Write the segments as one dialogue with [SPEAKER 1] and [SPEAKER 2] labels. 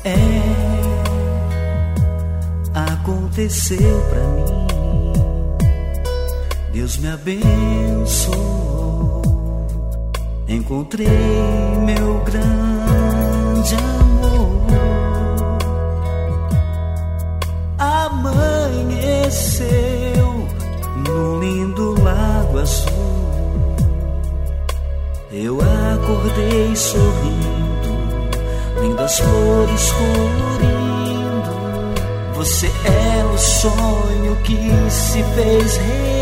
[SPEAKER 1] Aconteceu pra mim, Deus me abençoou, encontrei meu grande amor. Amanheceu num lindo lago azul, eu acordei sorrindo, lindas flores colorindo. Você é o sonho que se fez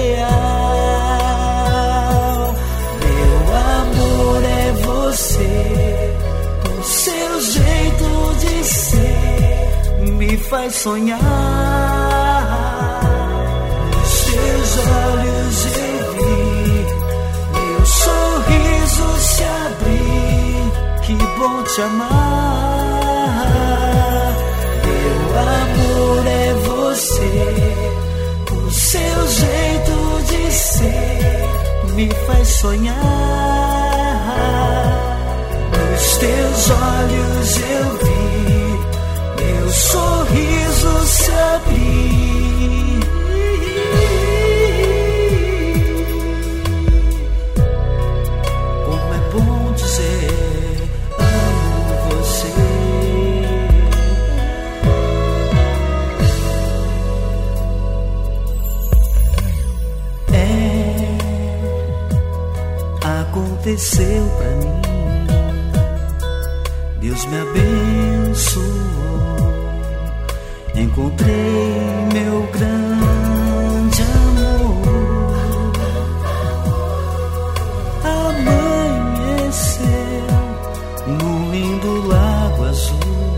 [SPEAKER 1] real. Meu amor é você, o seu jeito de ser me faz sonhar. Nos seus olhos eu vi meu sorriso se abrir. Que bom te amar. Meu amor é você, o seu jeito de ser me faz sonhar. Nos teus olhos eu vi meu sorriso se abrir. Como é bom dizer amo você. Aconteceu pra mim, Deus me abençoou, encontrei meu grande amor. Amanheceu num lindo lago azul,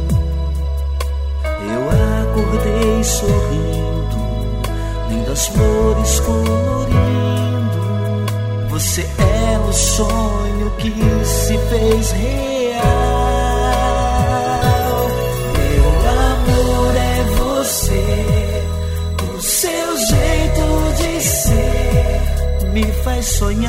[SPEAKER 1] eu acordei sorrindo, lindas flores colorindo. Você é o sonho que se fez real. Meu amor é você, o seu jeito de ser me faz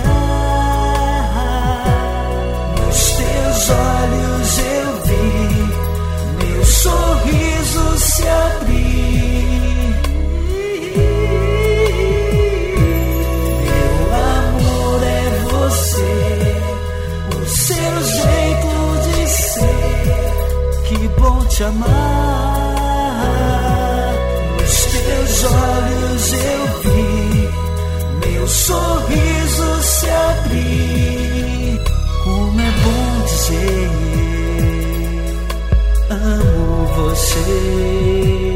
[SPEAKER 1] sonhar. Nos teus olhos eu vi meu sorriso se abrir. O seu jeito de ser, que bom te amar. Nos teus olhos eu vi meu sorriso se abrir. Como é bom dizer amo você.